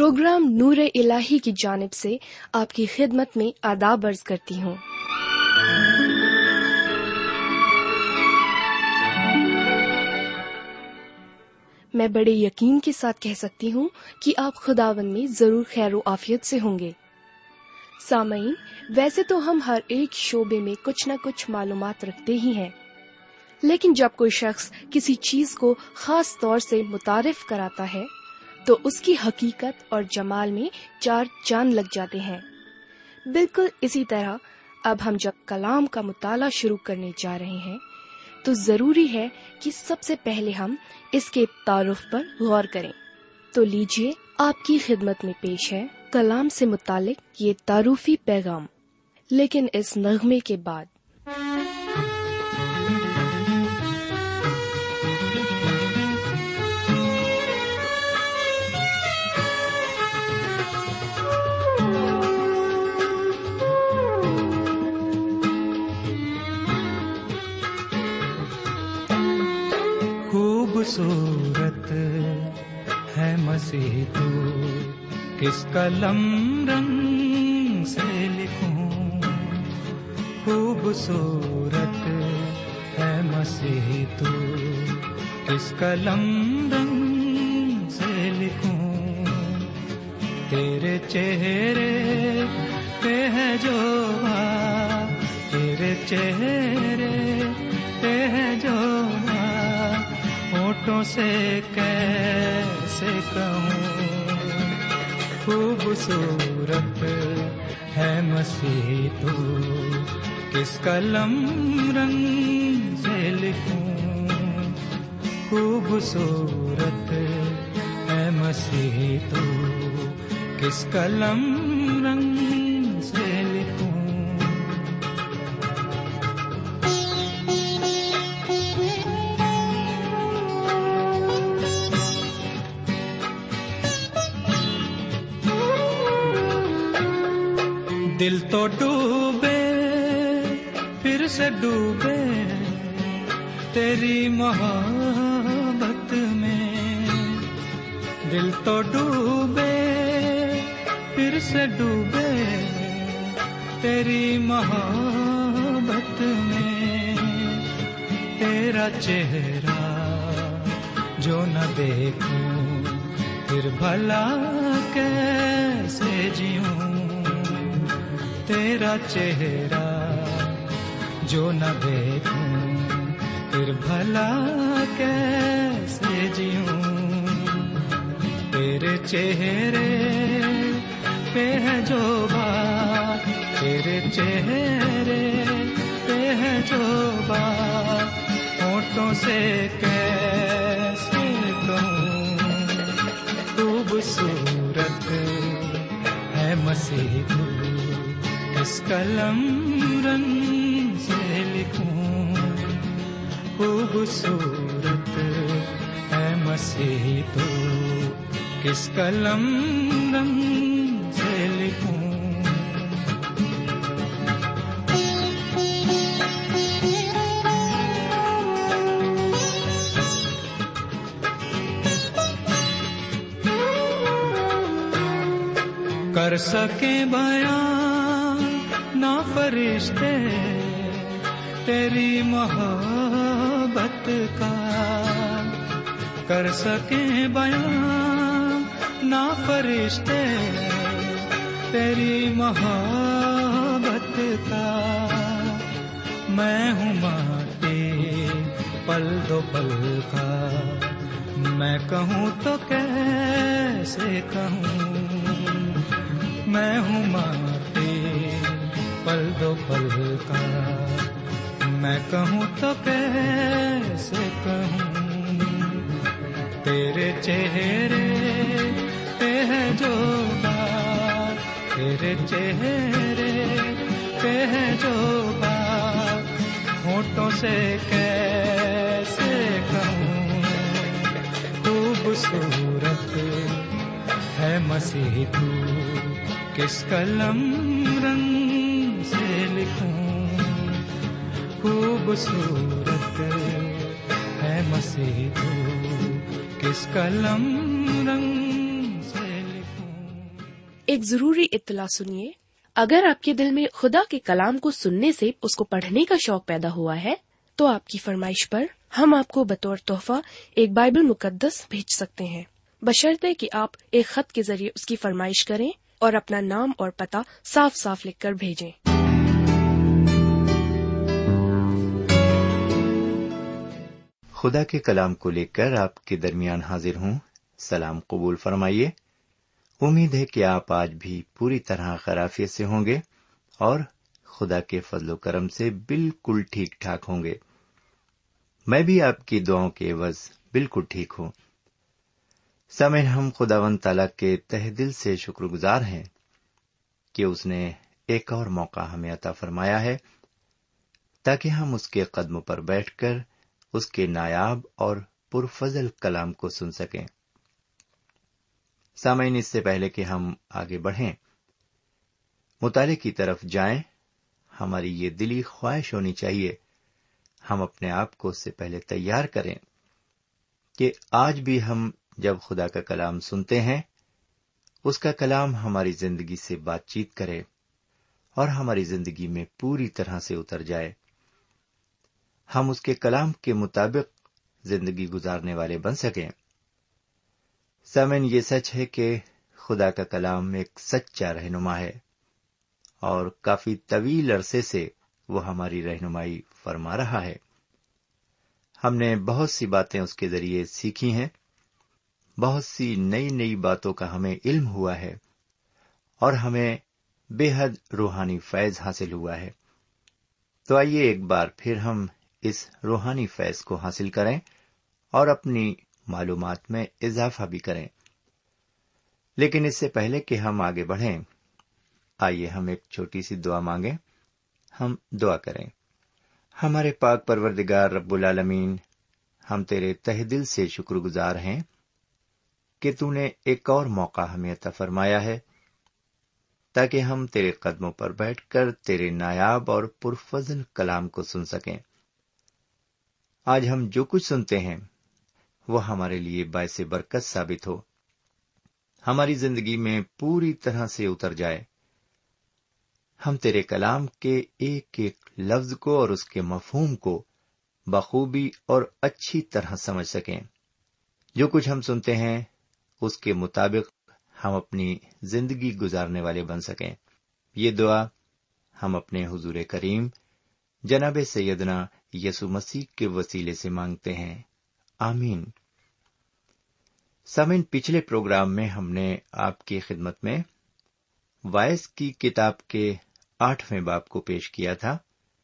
Programme نور الہی کی جانب سے آپ کی خدمت میں آداب عرض کرتی ہوں۔ میں بڑے یقین کے ساتھ کہہ سکتی ہوں کہ آپ خداوند میں ضرور خیر و عافیت سے ہوں گے۔ سامعین، ویسے تو ہم ہر ایک شعبے میں کچھ نہ کچھ معلومات رکھتے ہی ہیں، لیکن جب کوئی شخص کسی چیز کو خاص طور سے متعارف کراتا ہے تو اس کی حقیقت اور جمال میں چار چاند لگ جاتے ہیں۔ بالکل اسی طرح اب ہم جب کلام کا مطالعہ شروع کرنے جا رہے ہیں تو ضروری ہے کہ سب سے پہلے ہم اس کے تعارف پر غور کریں۔ تو لیجئے آپ کی خدمت میں پیش ہے کلام سے متعلق یہ تعارفی پیغام، لیکن اس نغمے کے بعد۔ خوبصورت ہے مسیح تو، کس قلم رنگ سے لکھوں۔ خوبصورت ہے مسیح تو، کس قلم رنگ سے لکھوں۔ تیرے چہرے پہ ہے جو بات، تیرے چہرے پہ ہے جو بات، ہونٹوں سے کیسے کہوں۔ خوبصورت ہے مسیح تو، کس قلم رنگ سے لکھوں۔ خوبصورت ہے مسیح تو، کس قلم رنگ سے لکھوں۔ دل تو ڈوبے پھر سے ڈوبے تیری محبت میں، دل تو ڈوبے پھر سے ڈوبے تیری محبت میں۔ تیرا چہرہ جو نہ دیکھوں پھر بھلا کیسے جیوں۔ تیرا چہرہ جو نہ دیکھوں پھر بھلا کیسے جیوں۔ تیرے چہرے پہ ہے جو بات، تیرے چہرے پہ ہے جو بات، ہونٹوں سے کیسے کہوں۔ خوبصورت ہے مسیح تو، اس قلم رنگ سے لکھوں۔ خوبصورت ہے مسیح تو، کس قلم رنگ سے لکھوں۔ کر سکیں بیان نہ فرشتے تیری محبت کا، کر سکیں بیان نہ فرشتے تیری محبت کا۔ میں ہوں ماٹی پل دو پل کا، میں کہوں تو کیسے کہوں۔ میں ہوں ماٹی پل دو پل کا، میں کہوں تو کیسے کہوں۔ تیرے چہرے پہ ہے جو بات، تیرے چہرے پہ ہے جو بات، ہونٹوں سے کیسے کہوں۔ خوبصورت ہے مسیح تو، کس قلم رنگ سے لکھوں۔ خوبصورت ہے مسیح تو، کس قلم رنگ سے لکھوں۔ एक जरूरी इत्तला सुनिए। अगर आपके दिल में खुदा के कलाम को सुनने से उसको पढ़ने का शौक पैदा हुआ है, तो आपकी फरमाइश पर हम आपको बतौर तोहफा एक बाइबल मुकद्दस भेज सकते हैं, बशर्ते कि आप एक खत के जरिए उसकी फरमाइश करें और अपना नाम और पता साफ साफ लिखकर भेजें। खुदा के कलाम को लेकर आपके दरमियान हाजिर हूँ। सलाम कबूल फरमाइए। उम्मीद है कि आप आज भी पूरी तरह खैरियत से होंगे और खुदा के फजलो करम से बिल्कुल ठीक ठाक होंगे। मैं भी आपकी दुआओं के एवज बिल्कुल ठीक हूँ। सामईन, हम खुदावंद ताला के तहे दिल से शुक्रगुजार हैं कि उसने एक और मौका हमें अता फरमाया है ताकि हम उसके कदमों पर बैठकर उसके नायाब और पुरफजल कलाम को सुन सकें। सामईन, इससे पहले कि हम आगे बढ़ें, मुताले की तरफ जाएं, हमारी ये दिली ख्वाहिश होनी चाहिए, हम अपने आप को उससे पहले तैयार करें कि आज भी हम जब खुदा का कलाम सुनते हैं, उसका कलाम हमारी जिंदगी से बातचीत करे और हमारी जिंदगी में पूरी तरह से उतर जाए। हम उसके कलाम के मुताबिक जिंदगी गुजारने वाले बन सकें। सामईन, ये सच है कि खुदा का कलाम एक सच्चा रहनुमा है और काफी तवील अरसे से वो हमारी रहनुमाई फरमा रहा है। हमने बहुत सी बातें उसके जरिए सीखी हैं, बहुत सी नई नई बातों का हमें इल्म हुआ है और हमें बेहद रूहानी फैज हासिल हुआ है। तो आइए एक बार फिर हम इस रूहानी फैज को हासिल करें और अपनी मालूमात में इजाफा भी करें। लेकिन इससे पहले कि हम आगे बढ़ें, आइए हम एक छोटी सी दुआ मांगें। हम दुआ करें। हमारे पाक परवरदिगार रब्बुल आलमीन, हम तेरे तहे दिल से शुक्रगुजार हैं कि तूने एक और मौका हमें अता फरमाया है ताकि हम तेरे कदमों पर बैठकर तेरे नायाब और पुरफजल कलाम को सुन सकें। आज हम जो कुछ सुनते हैं वो हमारे लिए बायस बरकत साबित हो, हमारी जिंदगी में पूरी तरह से उतर जाए। हम तेरे कलाम के एक एक लफ्ज को और उसके मफहूम को बखूबी और अच्छी तरह समझ सकें। जो कुछ हम सुनते हैं उसके मुताबिक हम अपनी जिंदगी गुजारने वाले बन सकें। ये दुआ हम अपने हुजूर करीम जनाब सैयदना यसु मसीह के वसीले से मांगते हैं, आमीन। सामईन, पिछले प्रोग्राम में हमने आपकी खिदमत में वाइस की किताब के 8वें बाब को पेश किया था।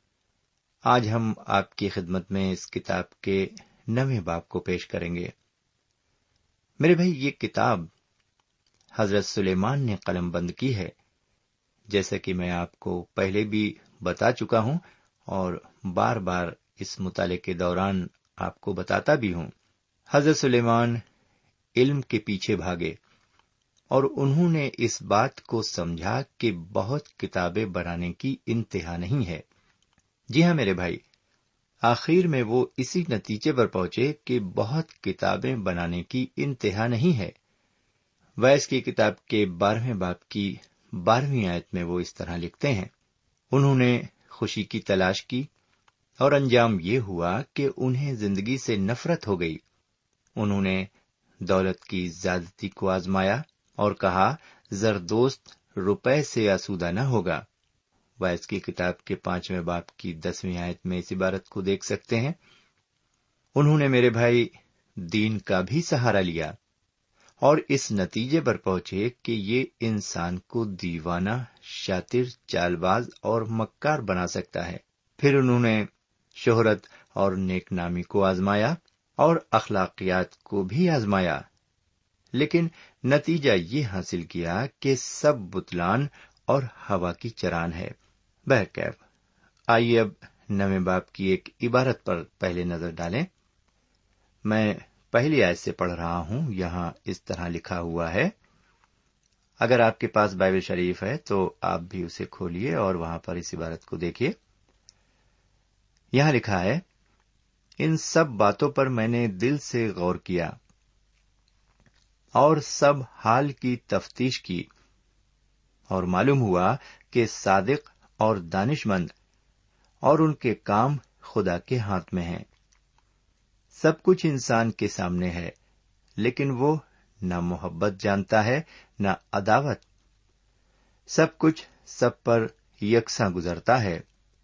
आज हम आपकी खिदमत में इस किताब के 9वें बाब को पेश करेंगे। मेरे भाई, ये किताब हजरत सुलेमान ने कलमबंद की है, जैसे कि मैं आपको पहले भी बता चुका हूं और बार बार इस मुताले के दौरान आपको बताता भी हूं। हजरत सुलेमान इल्म के पीछे भागे और उन्होंने इस बात को समझा कि बहुत किताबें बनाने की इंतहा नहीं है। जी हाँ मेरे भाई, आखिर में वो इसी नतीजे पर पहुंचे कि बहुत किताबें बनाने की इंतहा नहीं है। वैस की किताब के 12वें बाब की 12वीं आयत में वो इस तरह लिखते हैं, उन्होंने खुशी की तलाश की और अंजाम ये हुआ कि उन्हें जिंदगी से नफरत हो गई। उन्होंने दौलत की ज्यादती को आजमाया और कहा, जरदोस्त रुपए से आसूदा न होगा। वाइस की किताब के 5वें बाब की 10वीं आयत में इस इबारत को देख सकते हैं। उन्होंने मेरे भाई दीन का भी सहारा लिया और इस नतीजे पर पहुंचे कि ये इंसान को दीवाना, शातिर, चालबाज और मक्कार बना सकता है। फिर उन्होंने शोहरत और नेकनामी को आजमाया और अखलाकियात को भी आजमाया, लेकिन नतीजा ये हासिल किया कि सब बुतलान और हवा की चरान है। बहरकैफ, आइए अब 9वें बाब की एक इबारत पर पहले नजर डालें। मैं पहली आयत से पढ़ रहा हूं। यहां इस तरह लिखा हुआ है। अगर आपके पास बाइबल शरीफ है तो आप भी उसे खोलिए और वहां पर इस इबारत को देखिए। यहां लिखा है, इन सब बातों पर मैंने दिल से गौर किया और सब हाल की तफ्तीश की और मालूम हुआ कि सादिक और दानिशमंद और उनके काम खुदा के हाथ में हैं। सब कुछ इंसान के सामने है, लेकिन वो न मोहब्बत जानता है न अदावत। सब कुछ सब पर यकसां गुजरता है।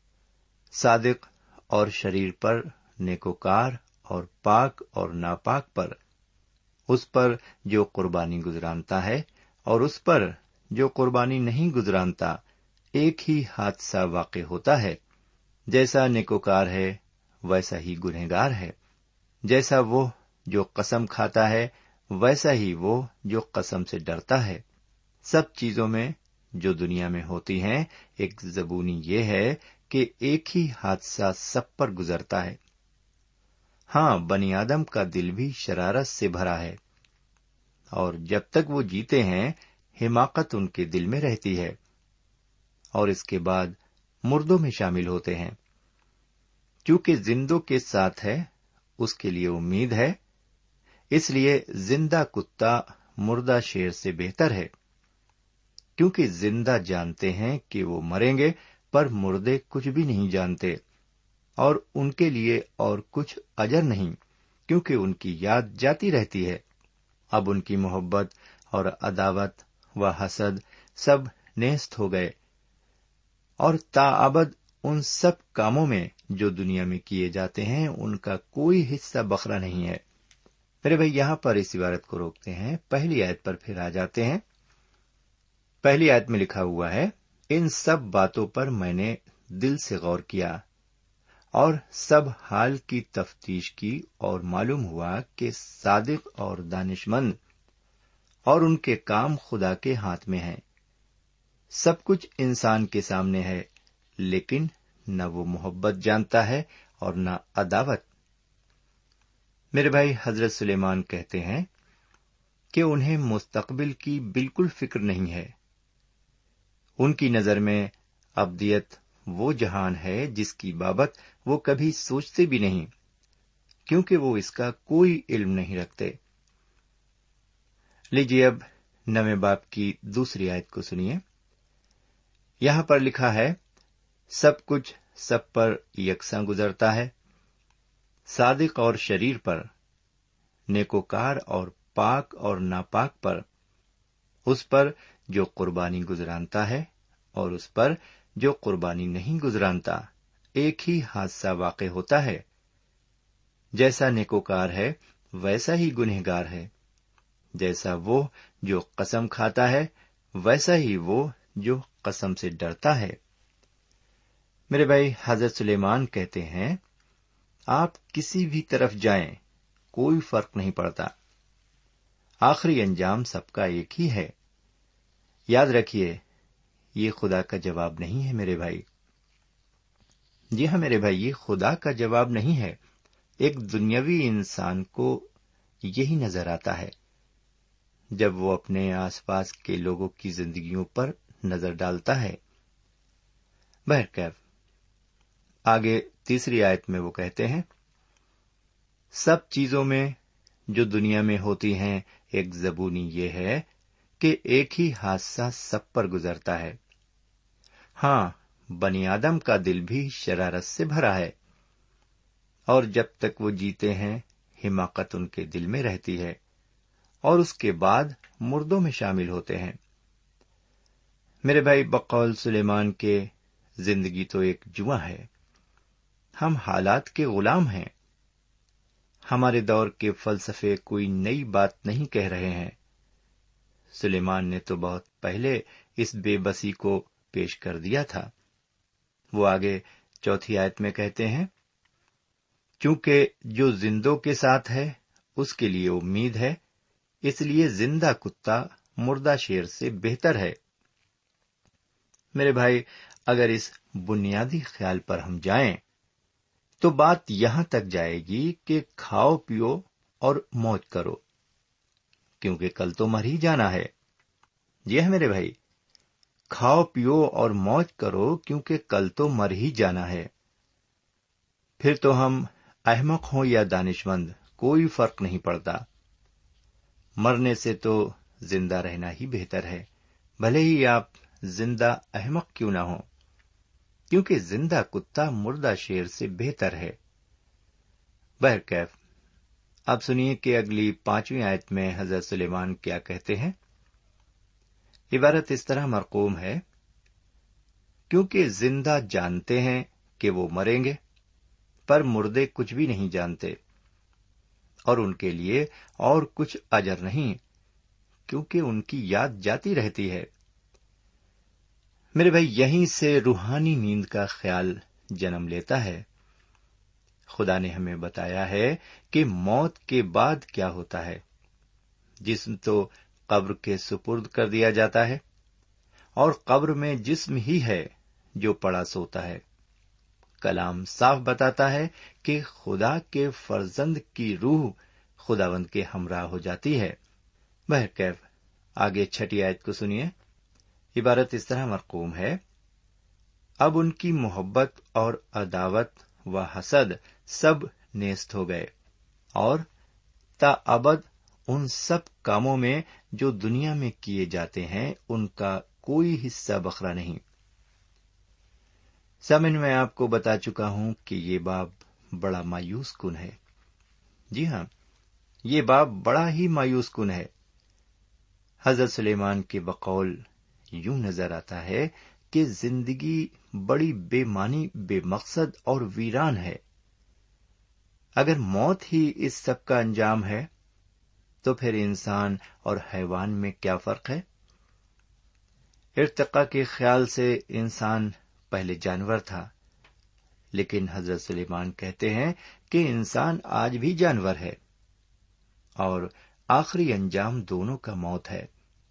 सादिक और शरीर पर, नेकोकार और पाक और नापाक पर, उस पर जो कुर्बानी गुजरानता है और उस पर जो कुर्बानी नहीं गुजरानता, एक ही हादसा वाक़ होता है। जैसा नेकोकार है वैसा ही गुनहगार है। जैसा वो जो कसम खाता है वैसा ही वो जो कसम से डरता है। सब चीजों में जो दुनिया में होती हैं, एक ज़बूनी ये है कि एक ही हादसा सब पर गुजरता है। हाँ, बनी आदम का दिल भी शरारत से भरा है, और जब तक वो जीते हैं हिमाकत उनके दिल में रहती है, और इसके बाद मुर्दों में शामिल होते हैं। क्योंकि जिंदों के साथ है उसके लिए उम्मीद है, इसलिए जिंदा कुत्ता मुर्दा शेर से बेहतर है। क्योंकि जिंदा जानते हैं कि वो मरेंगे, पर मुर्दे कुछ भी नहीं जानते, और उनके लिए और कुछ अजर नहीं, क्योंकि उनकी याद जाती रहती है। अब उनकी मोहब्बत और अदावत व हसद सब नेस्त हो गए, और ताअबद उन सब कामों में जो दुनिया में किए जाते हैं उनका कोई हिस्सा बखरा नहीं है। मेरे भाई, यहां पर इस इबारत को रोकते हैं, पहली आयत पर फिर आ जाते हैं। पहली आयत में लिखा हुआ है, इन सब बातों पर मैंने दिल से गौर किया और सब हाल की तफ्तीश की, और मालूम हुआ कि सादिक और दानिशमंद और उनके काम खुदा के हाथ में हैं। सब कुछ इंसान के सामने है, लेकिन न वो मोहब्बत जानता है और न अदावत। मेरे भाई, हजरत सुलेमान कहते हैं कि उन्हें मुस्तकबिल की बिल्कुल फिक्र नहीं है। उनकी नजर में अब्दियत वो जहान है जिसकी बाबत वो कभी सोचते भी नहीं, क्योंकि वो इसका कोई इल्म नहीं रखते। लीजिए अब 9वें बाब की दूसरी आयत को सुनिए। यहां पर लिखा है, सब कुछ सब पर यकसां गुजरता है। सादिक और शरीर पर, नेकोकार और पाक और नापाक पर, उस पर जो कुर्बानी गुजरानता है और उस पर जो कुर्बानी नहीं गुजरानता, एक ही हादसा वाक़ होता है। जैसा नेकोकार है वैसा ही गुनहगार है। जैसा वो जो कसम खाता है वैसा ही वो जो कसम से डरता है। मेरे भाई, हजरत सुलेमान कहते हैं, आप किसी भी तरफ जाएं, कोई फर्क नहीं पड़ता। आखिरी अंजाम सबका एक ही है। याद रखिए, ये खुदा का जवाब नहीं है मेरे भाई। जी हाँ मेरे भाई, ये खुदा का जवाब नहीं है। एक दुनियावी इंसान को यही नजर आता है जब वो अपने आसपास के लोगों की जिंदगियों पर नजर डालता है। बहरकैफ, आगे तीसरी आयत में वो कहते हैं, सब चीजों में जो दुनिया में होती हैं, एक ज़बूनी ये है कि एक ही हादसा सब पर गुजरता है। हाँ, बनी आदम का दिल भी शरारत से भरा है, और जब तक वो जीते हैं हिमाकत उनके दिल में रहती है, और उसके बाद मुर्दों में शामिल होते हैं। मेरे भाई, बकौल सुलेमान के जिंदगी तो एक जुआ है। हम हालात के गुलाम हैं। हमारे दौर के फलसफे कोई नई बात नहीं कह रहे हैं। सुलेमान ने तो बहुत पहले इस बेबसी को पेश कर दिया था। वो आगे चौथी आयत में कहते हैं, क्योंकि जो जिंदों के साथ है उसके लिए उम्मीद है, इसलिए जिंदा कुत्ता मुर्दा शेर से बेहतर है। मेरे भाई, अगर इस बुनियादी ख्याल पर हम जाएं, तो बात यहां तक जाएगी कि खाओ पियो और मौज करो, क्योंकि कल तो मर ही जाना है। जी है मेरे भाई, खाओ पियो और मौज करो, क्योंकि कल तो मर ही जाना है। फिर तो हम अहमक हों या दानिशमंद, कोई फर्क नहीं पड़ता। मरने से तो जिंदा रहना ही बेहतर है। भले ही आप زندہ احمق کیوں نہ ہو، کیونکہ زندہ کتا مردہ شیر سے بہتر ہے۔ بہرکیف اب سنیے کہ اگلی 5ویں آیت میں حضرت سلیمان کیا کہتے ہیں۔ عبارت اس طرح مرقوم ہے، کیونکہ زندہ جانتے ہیں کہ وہ مریں گے، پر مردے کچھ بھی نہیں جانتے، اور ان کے لیے اور کچھ اجر نہیں، کیونکہ ان کی یاد جاتی رہتی ہے۔ میرے بھائی، یہیں سے روحانی نیند کا خیال جنم لیتا ہے۔ خدا نے ہمیں بتایا ہے کہ موت کے بعد کیا ہوتا ہے۔ جسم تو قبر کے سپرد کر دیا جاتا ہے، اور قبر میں جسم ہی ہے جو پڑا سوتا ہے۔ کلام صاف بتاتا ہے کہ خدا کے فرزند کی روح خداوند کے ہمراہ ہو جاتی ہے۔ بہرکیف آگے 6 آیت کو سنیے۔ عبارت اس طرح مرقوم ہے، اب ان کی محبت اور عداوت و حسد سب نیست ہو گئے، اور تا ابد ان سب کاموں میں جو دنیا میں کیے جاتے ہیں ان کا کوئی حصہ بخرا نہیں۔ سامعین، میں آپ کو بتا چکا ہوں کہ یہ باب بڑا مایوس کن ہے۔ جی ہاں، یہ باب بڑا ہی مایوس کن ہے۔ حضرت سلیمان کے بقول یوں نظر آتا ہے کہ زندگی بڑی بے معنی، بے مقصد اور ویران ہے۔ اگر موت ہی اس سب کا انجام ہے تو پھر انسان اور حیوان میں کیا فرق ہے؟ ارتقاء کے خیال سے انسان پہلے جانور تھا، لیکن حضرت سلیمان کہتے ہیں کہ انسان آج بھی جانور ہے، اور آخری انجام دونوں کا موت ہے۔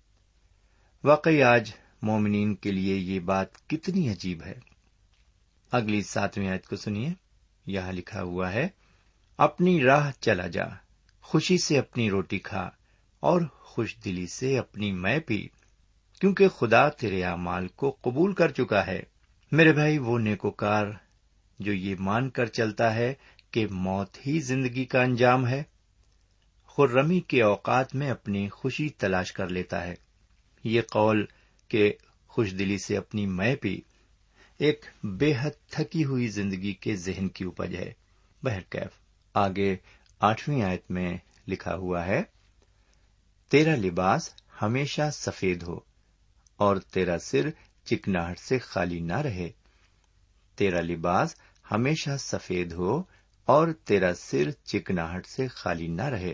واقعی آج مومنین کے لیے یہ بات کتنی عجیب ہے۔ اگلی 7ویں آیت کو سنیے۔ یہاں لکھا ہوا ہے، اپنی راہ چلا جا، خوشی سے اپنی روٹی کھا، اور خوش دلی سے اپنی مے پی، کیونکہ خدا تیرے اعمال کو قبول کر چکا ہے۔ میرے بھائی، وہ نیکوکار جو یہ مان کر چلتا ہے کہ موت ہی زندگی کا انجام ہے، خرمی کے اوقات میں اپنی خوشی تلاش کر لیتا ہے۔ یہ قول کہ خوش دلی سے اپنی مے پی ایک بے حد تھکی ہوئی زندگی کے ذہن کی اپج ہے۔ بہرکیف آگے 8ویں آیت میں لکھا ہوا ہے، تیرا لباس ہمیشہ سفید ہو، اور تیرا سر چکناہٹ سے خالی نہ رہے۔ تیرا لباس ہمیشہ سفید ہو، اور تیرا سر چکناہٹ سے خالی نہ رہے۔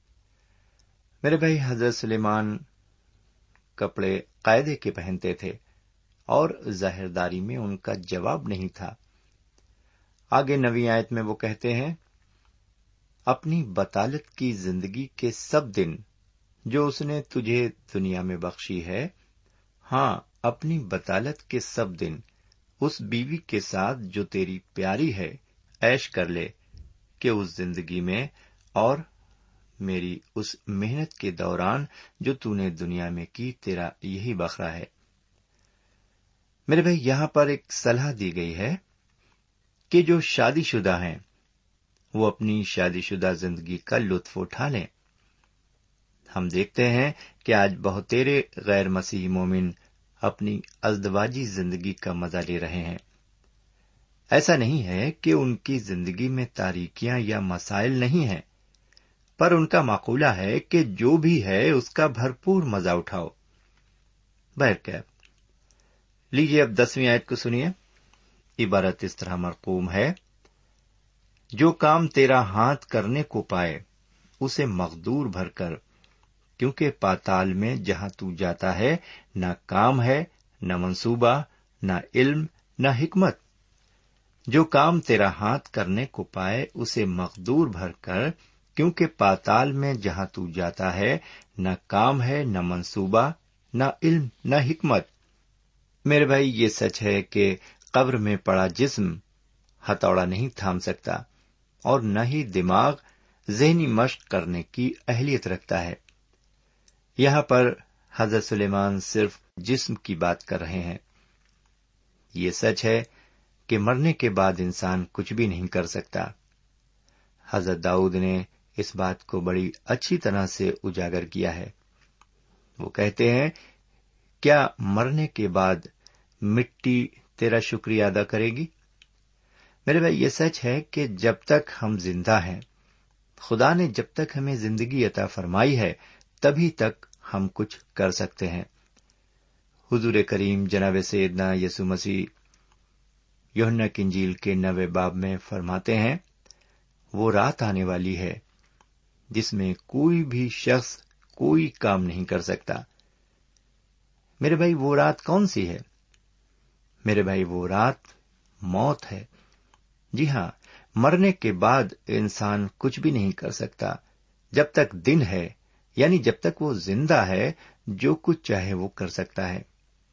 میرے بھائی، حضرت سلیمان کپڑے قاعدے کے پہنتے تھے، اور ظاہرداری میں ان کا جواب نہیں تھا۔ آگے 9ویں آیت میں وہ کہتے ہیں، اپنی بطالت کی زندگی کے سب دن جو اس نے تجھے دنیا میں بخشی ہے، ہاں، اپنی بطالت کے سب دن اس بیوی کے ساتھ جو تیری پیاری ہے عیش کر لے، کہ اس زندگی میں اور میری اس محنت کے دوران جو تو نے دنیا میں کی، تیرا یہی بخرا ہے۔ میرے بھائی، یہاں پر ایک صلاح دی گئی ہے کہ جو شادی شدہ ہیں وہ اپنی شادی شدہ زندگی کا لطف اٹھا لیں۔ ہم دیکھتے ہیں کہ آج بہتیرے غیر مسیحی مومن اپنی ازدواجی زندگی کا مزہ لے رہے ہیں۔ ایسا نہیں ہے کہ ان کی زندگی میں تاریکیاں یا مسائل نہیں ہیں، پر ان کا مقولہ ہے کہ جو بھی ہے اس کا بھرپور مزہ اٹھاؤ۔ بہرکیف لیجیے اب 10ویں آیت کو سنیے۔ عبارت اس طرح مرقوم ہے، جو کام تیرا ہاتھ کرنے کو پائے اسے مقدور بھر کر، کیونکہ پاتال میں جہاں تو جاتا ہے نہ کام ہے، نہ منصوبہ، نہ علم، نہ حکمت۔ جو کام تیرا ہاتھ کرنے کو پائے اسے مقدور بھر کر، کیونکہ پاتال میں جہاں تو جاتا ہے نہ کام ہے، نہ منصوبہ، نہ علم، نہ حکمت۔ میرے بھائی، یہ سچ ہے کہ قبر میں پڑا جسم ہتھوڑا نہیں تھام سکتا، اور نہ ہی دماغ ذہنی مشق کرنے کی اہلیت رکھتا ہے۔ یہاں پر حضرت سلیمان صرف جسم کی بات کر رہے ہیں۔ یہ سچ ہے کہ مرنے کے بعد انسان کچھ بھی نہیں کر سکتا۔ حضرت داؤد نے اس بات کو بڑی اچھی طرح سے اجاگر کیا ہے۔ وہ کہتے ہیں کیا مرنے کے بعد مٹی تیرا شکریہ ادا کرے گی؟ میرے بھائی، یہ سچ ہے کہ جب تک ہم زندہ ہیں، خدا نے جب تک ہمیں زندگی عطا فرمائی ہے، تبھی تک ہم کچھ کر سکتے ہیں۔ حضور کریم جناب سیدنا یسوع مسیح یوحنا کی انجیل کے 9 باب میں فرماتے ہیں، وہ رات آنے والی ہے جس میں کوئی بھی شخص کوئی کام نہیں کر سکتا۔ میرے بھائی، وہ رات کون سی ہے؟ میرے بھائی، وہ رات موت ہے۔ جی ہاں، مرنے کے بعد انسان کچھ بھی نہیں کر سکتا۔ جب تک دن ہے، یعنی جب تک وہ زندہ ہے، جو کچھ چاہے وہ کر سکتا ہے۔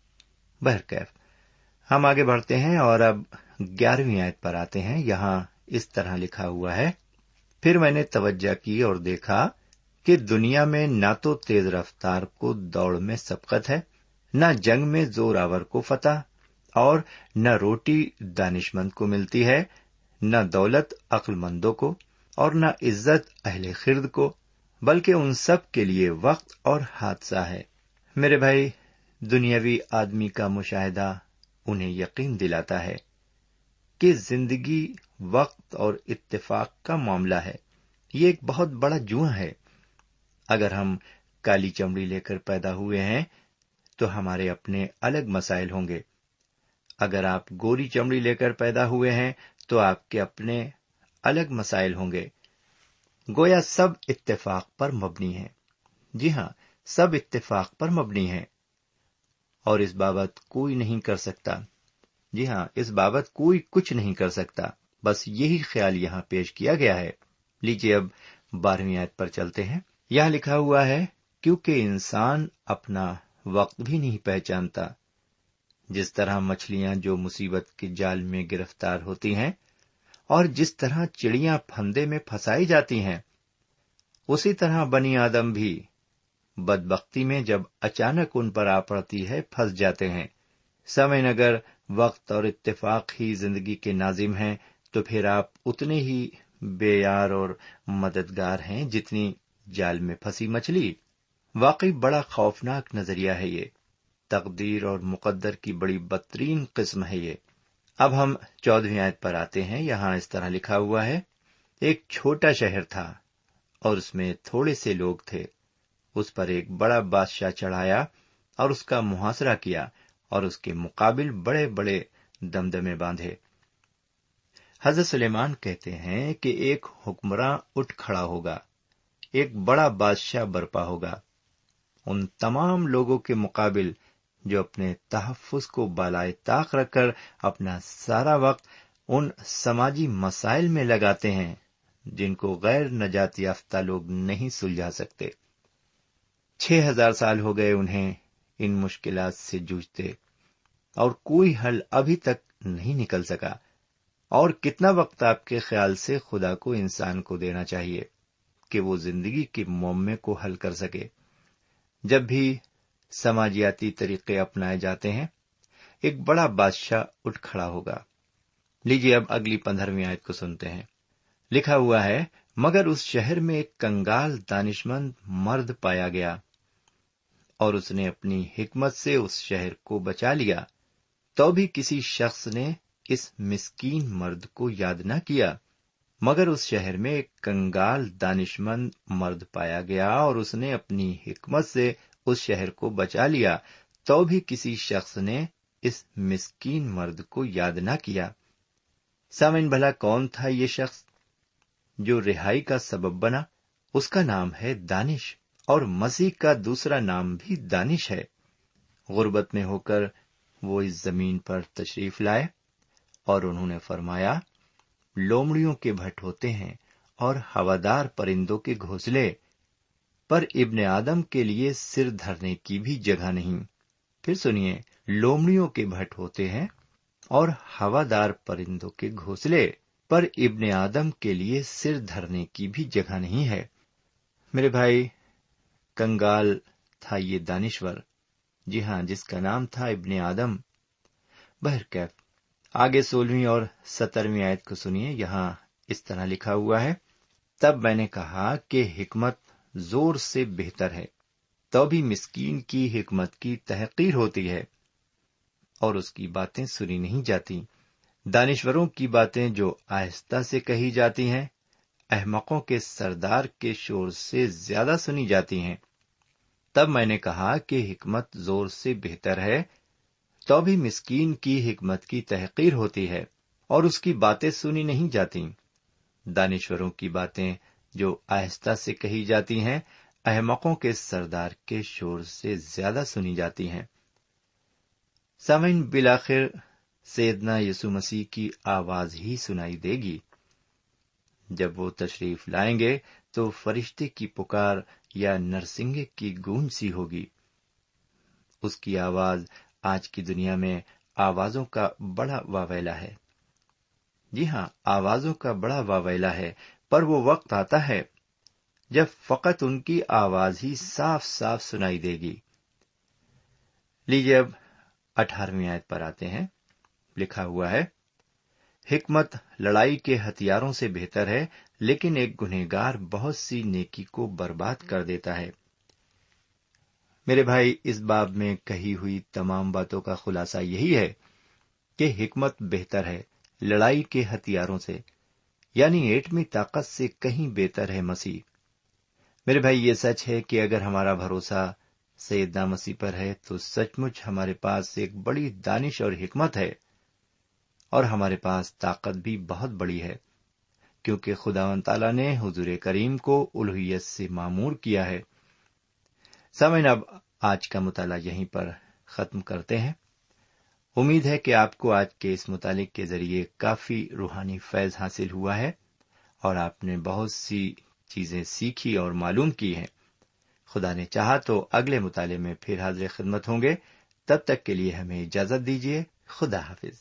بہرکیف ہم آگے بڑھتے ہیں اور اب 11ویں آیت پر آتے ہیں۔ یہاں اس طرح لکھا ہوا ہے، پھر میں نے توجہ کی اور دیکھا کہ دنیا میں نہ تو تیز رفتار کو دوڑ میں سبقت ہے، نہ جنگ میں زور آور کو فتح، اور نہ روٹی دانش مند کو ملتی ہے، نہ دولت عقل مندوں کو، اور نہ عزت اہل خرد کو، بلکہ ان سب کے لیے وقت اور حادثہ ہے۔ میرے بھائی، دنیاوی آدمی کا مشاہدہ انہیں یقین دلاتا ہے کہ زندگی وقت اور اتفاق کا معاملہ ہے۔ یہ ایک بہت بڑا جواں ہے۔ اگر ہم کالی چمڑی لے کر پیدا ہوئے ہیں تو ہمارے اپنے الگ مسائل ہوں گے۔ اگر آپ گوری چمڑی لے کر پیدا ہوئے ہیں تو آپ کے اپنے الگ مسائل ہوں گے۔ گویا سب اتفاق پر مبنی ہے۔ جی ہاں، سب اتفاق پر مبنی ہے، اور اس بابت کوئی نہیں کر سکتا۔ جی ہاں، اس بابت کوئی کچھ نہیں کر سکتا۔ بس یہی خیال یہاں پیش کیا گیا ہے۔ لیجیے اب 12ویں آیت پر چلتے ہیں۔ یہاں لکھا ہوا ہے، کیونکہ انسان اپنا وقت بھی نہیں پہچانتا۔ جس طرح مچھلیاں جو مصیبت کے جال میں گرفتار ہوتی ہیں، اور جس طرح چڑیاں پھندے میں پھنسائی جاتی ہیں، اسی طرح بنی آدم بھی بدبختی میں جب اچانک ان پر آ پڑتی ہے پھنس جاتے ہیں۔ سامعین، اگر وقت اور اتفاق ہی زندگی کے ناظم ہیں تو پھر آپ اتنے ہی بے یار اور مددگار ہیں جتنی جال میں پھنسی مچھلی۔ واقعی بڑا خوفناک نظریہ ہے یہ۔ تقدیر اور مقدر کی بڑی بدترین قسم ہے یہ۔ اب ہم 14ویں آیت پر آتے ہیں۔ یہاں اس طرح لکھا ہوا ہے، ایک چھوٹا شہر تھا اور اس میں تھوڑے سے لوگ تھے۔ اس پر ایک بڑا بادشاہ چڑھایا اور اس کا محاصرہ کیا اور اس کے مقابل بڑے بڑے دمدمے باندھے۔ حضرت سلیمان کہتے ہیں کہ ایک حکمراں اٹھ کھڑا ہوگا، ایک بڑا بادشاہ برپا ہوگا، ان تمام لوگوں کے مقابل جو اپنے تحفظ کو بالائے طاق رکھ کر اپنا سارا وقت ان سماجی مسائل میں لگاتے ہیں جن کو غیر نجات یافتہ لوگ نہیں سلجھا سکتے۔ 6000 سال ہو گئے انہیں ان مشکلات سے جوجھتے، اور کوئی حل ابھی تک نہیں نکل سکا۔ اور کتنا وقت آپ کے خیال سے خدا کو انسان کو دینا چاہیے کہ وہ زندگی کے معمے کو حل کر سکے؟ جب بھی سماجیاتی طریقے اپنائے جاتے ہیں، ایک بڑا بادشاہ اٹھ کھڑا ہوگا۔ لیجیے اب اگلی 15ویں آیت کو سنتے ہیں۔ لکھا ہوا ہے، مگر اس شہر میں ایک کنگال دانشمند مرد پایا گیا، اور اس نے اپنی حکمت سے اس شہر کو بچا لیا، تو بھی کسی شخص نے اس مسکین مرد کو یاد نہ کیا۔ مگر اس شہر میں ایک کنگال دانشمند مرد پایا گیا، اور اس نے اپنی حکمت سے اس شہر کو بچا لیا، تو بھی کسی شخص نے اس مسکین مرد کو یاد نہ کیا۔ سامعین، بھلا کون تھا یہ شخص جو رہائی کا سبب بنا؟ اس کا نام ہے دانش، اور مسیح کا دوسرا نام بھی دانش ہے۔ غربت میں ہو کر وہ اس زمین پر تشریف لائے، اور انہوں نے فرمایا، لومڑیوں کے بھٹ ہوتے ہیں اور ہوادار پرندوں کے گھونسلے، پر ابن آدم کے لیے سر دھرنے کی بھی جگہ نہیں۔ پھر سنیے، لومڑیوں کے بھٹ ہوتے ہیں اور ہوادار پرندوں کے گھونسلے، پر ابن آدم کے لیے سر دھرنے کی بھی جگہ نہیں ہے۔ میرے بھائی، کنگال تھا یہ دانشور، جی ہاں، جس کا نام تھا ابن آدم۔ بہرکیف آگے 16ویں اور 17ویں آیت کو سنیے۔ یہاں اس طرح لکھا ہوا ہے، تب میں نے کہا کہ حکمت زور سے بہتر ہے، تو بھی مسکین کی حکمت کی تحقیر ہوتی ہے اور اس کی باتیں سنی نہیں جاتی۔ دانشوروں کی باتیں جو آہستہ سے کہی جاتی ہیں، احمقوں کے سردار کے شور سے زیادہ سنی جاتی ہیں۔ تب میں نے کہا کہ حکمت زور سے بہتر ہے، تو بھی مسکین کی حکمت کی تحقیر ہوتی ہے اور اس کی باتیں سنی نہیں جاتی۔ دانشوروں کی باتیں جو آہستہ سے کہی جاتی ہیں، احمقوں کے سردار کے شور سے زیادہ سنی جاتی ہیں۔ سامعین، بالآخر سیدنا یسوع مسیح کی آواز ہی سنائی دے گی۔ جب وہ تشریف لائیں گے تو فرشتے کی پکار یا نرسنگے کی گونج سی ہوگی۔ اس کی آواز آج کی دنیا میں آوازوں کا بڑا واویلا ہے۔ جی ہاں، آوازوں کا بڑا واویلا ہے، پر وہ وقت آتا ہے جب فقط ان کی آواز ہی صاف صاف سنائی دے گی۔ لیجیے اب 18ویں آیت پر آتے ہیں۔ لکھا ہوا ہے، حکمت لڑائی کے ہتھیاروں سے بہتر ہے، لیکن ایک گنہگار بہت سی نیکی کو برباد کر دیتا ہے۔ میرے بھائی، اس باب میں کہی ہوئی تمام باتوں کا خلاصہ یہی ہے کہ حکمت بہتر ہے لڑائی کے ہتھیاروں سے، یعنی ایٹمی طاقت سے کہیں بہتر ہے مسیح۔ میرے بھائی، یہ سچ ہے کہ اگر ہمارا بھروسہ سیدنا مسیح پر ہے تو سچ مچ ہمارے پاس ایک بڑی دانش اور حکمت ہے، اور ہمارے پاس طاقت بھی بہت بڑی ہے، کیونکہ خداوند تعالیٰ نے حضور کریم کو الوہیت سے معمور کیا ہے۔ سامعین، اب آج کا مطالعہ یہیں پر ختم کرتے ہیں۔ امید ہے کہ آپ کو آج کے اس مطالعے کے ذریعے کافی روحانی فیض حاصل ہوا ہے اور آپ نے بہت سی چیزیں سیکھی اور معلوم کی ہیں۔ خدا نے چاہا تو اگلے مطالعے میں پھر حاضر خدمت ہوں گے۔ تب تک کے لیے ہمیں اجازت دیجیے۔ خدا حافظ۔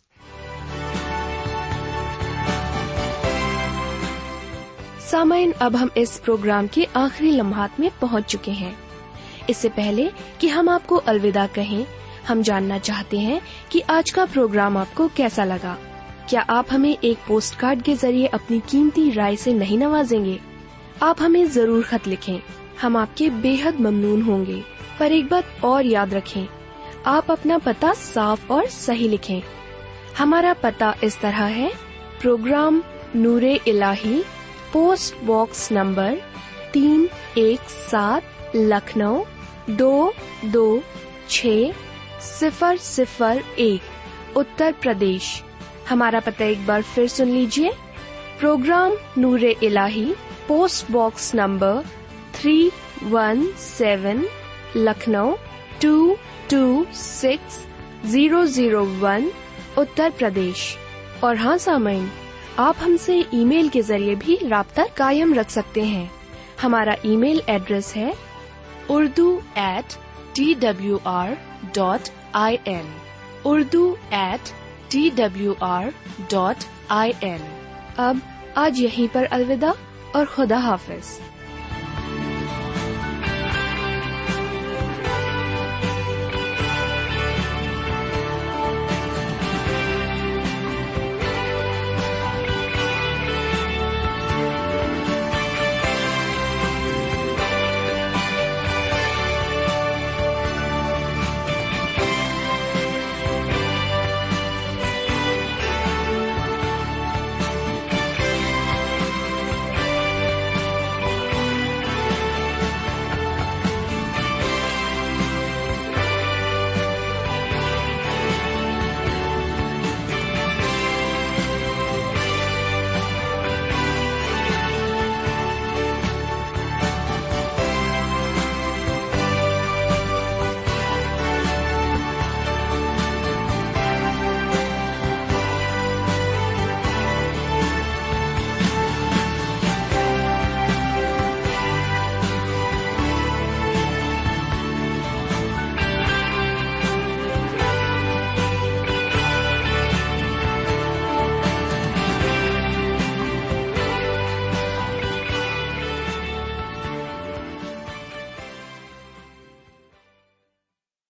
سامعین، اب ہم اس پروگرام کے آخری لمحات میں پہنچ چکے ہیں۔ اس سے پہلے کہ ہم آپ کو الوداع کہیں، ہم جاننا چاہتے ہیں کہ آج کا پروگرام آپ کو کیسا لگا۔ کیا آپ ہمیں ایک پوسٹ کارڈ کے ذریعے اپنی قیمتی رائے سے نہیں نوازیں گے؟ آپ ہمیں ضرور خط لکھیں، ہم آپ کے بے حد ممنون ہوں گے۔ پر ایک بات اور یاد رکھیں، آپ اپنا پتہ صاف اور صحیح لکھیں۔ ہمارا پتہ اس طرح ہے: پروگرام نور الہی، post box number 317، Lucknow 226001، Uttar Pradesh. ہمارا پتہ ایک بار پھر سن لیجیے: پروگرام نور الہی، post box number 317، Lucknow 226001، Uttar Pradesh. اور ہاں سامعین، آپ ہم سے ای میل کے ذریعے بھی رابطہ قائم رکھ سکتے ہیں۔ ہمارا ای میل ایڈریس ہے urdu@twr.in، urdu@twr.in۔ اب آج یہیں پر الوداع اور خدا حافظ۔